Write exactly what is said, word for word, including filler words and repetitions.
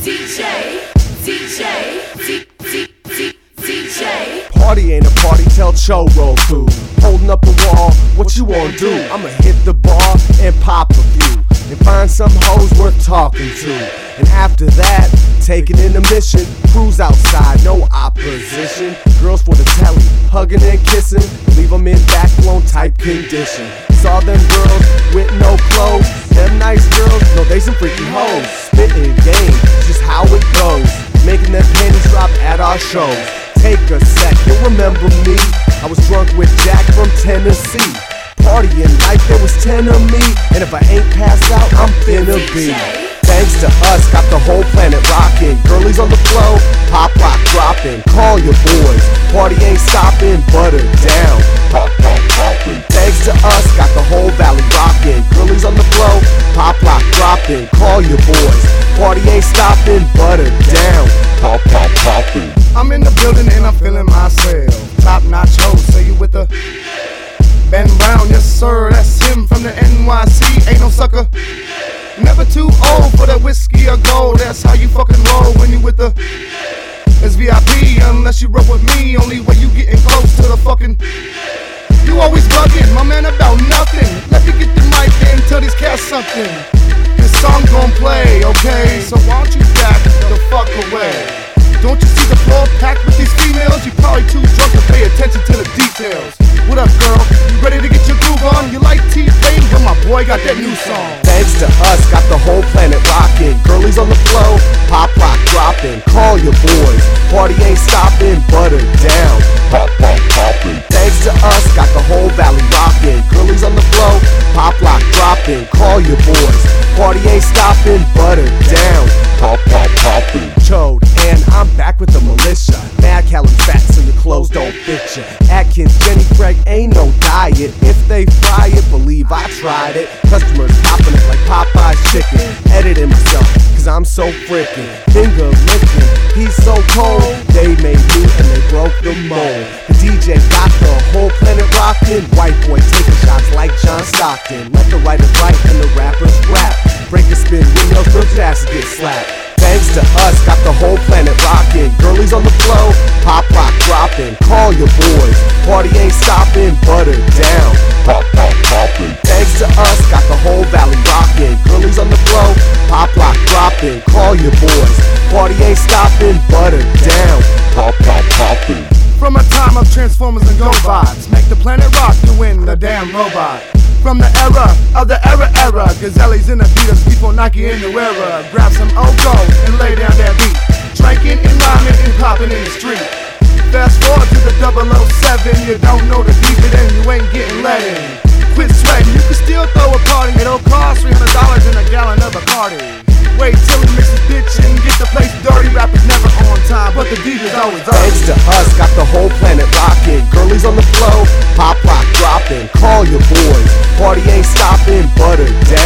D J, D J, D, D, D, DJ. Party ain't a party, tell Cho roll through. Holding up the wall, what you wanna do? I'ma hit the bar and pop a few, and find some hoes worth talking to. And after that, take it in a mission. Cruise outside, no opposition. Girls for the telly, hugging and kissing. Leave them in back blown type condition. Saw them girls with no clothes. Them nice girls, no they some freaky hoes. Spitting game, just how it goes. Making them panties drop at our shows. Take a second, remember me? I was drunk with Jack from Tennessee. Partying like there was ten of me. And if I ain't passed out, I'm finna be. Thanks to us, got the whole planet rocking. Girlies on the flow, pop rock dropping. Call your boys, party ain't stopping. Butter down, pop pop poppin'. Thanks to us, got the whole valley rocking. Girlies on the flow, pop rock dropping. Call your boys, party ain't stopping. Butter down, pop pop poppin'. I'm in the building and I'm feeling myself. Top notch hoes, say you with the Ben Brown, yes sir, that's him from the N Y C. Ain't no sucker, never too old for that whiskey or gold. That's how you fucking roll when you with the it's V I P, unless you roll with me. Only way you getting close to the fucking. You always bugging, my man about nothing. Let me get the mic and tell these cats something. This song gon' play, okay? So why don't you back the fuck away? Don't you see the floor packed with these females? You probably too drunk to pay attention to the details. What up, girl? You ready to get your groove on? You like T-Pain? But my boy got that new song. Thanks to us, got the whole planet rocking. Girlies on the flow, pop rock dropping. Call your boys, party ain't stopping. Butter down, pop pop poppin'. Thanks to us, got the whole valley rocking. Girlies on the flow, pop rock dropping. Call your boys, party ain't stopping. Butter down, pop pop poppin'. Chode, and I'm back with the militia. Mad Callum fat so your clothes don't fit ya. Atkins, Jenny Craig ain't no diet. If they fry it, believe I tried it. Customers popping it like Popeye's chicken. Editing myself, cause I'm so frickin' finger licking, he's so cold. They made me and they broke the mold. The D J got the whole planet rockin'. White boy taking shots like John Stockton. Let the writers write and the rappers rap. Break a spin, wheels, the asses get slapped. Thanks to us, got the whole planet rocking. Girlies on the flow, pop rock dropping. Call your boys, party ain't stopping. Butter down, pop pop poppin'. Thanks to us, got the whole valley rocking. Girlies on the flow, pop rock dropping. Call your boys, party ain't stopping. Butter down, pop pop poppin'. From a time of Transformers and GoBots, make the planet rock to win the damn robot. From the era of the era era, Gazelles and Adidas before Nike in the era. Grab some Ogo and lay down that beat. Drinking and rhyming and popping in the street. Fast forward to the double oh seven, you don't know the beat, then you ain't getting let in. Quit sweating, you can still throw a party. It'll cost three hundred dollars and a gallon of Bacardi. Wait till he mixes bitch and get the place dirty. Rappers never on time, but the D J's always early. Thanks to us, got the whole planet rocking. Girlies on the flow, pop rock dropping. Call your boys, party ain't stopping. Butter down.